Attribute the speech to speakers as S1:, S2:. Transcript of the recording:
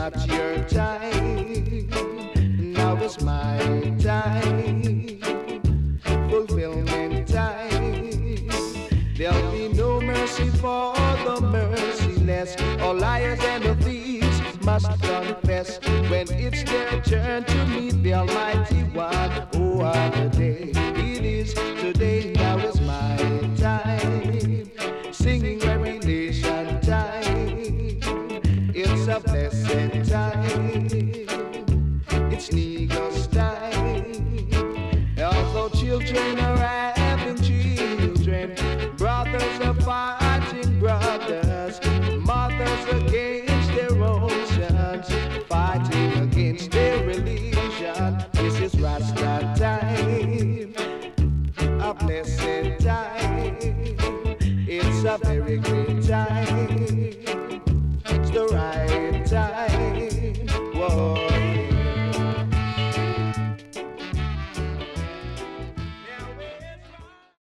S1: not your time. Now is my time, fulfillment time. There'll be no mercy for the merciless. All liars and the thieves must confess when it's their turn to meet the Almighty One. Oh, what a day it is today. Now is my time, singing revelation time. It's a blessed time, it's Negus time. Although children are having children, brothers are fighting brothers, mothers against their own sons, fighting against their religion. This is Rasta time, a blessed time. It's a very great time.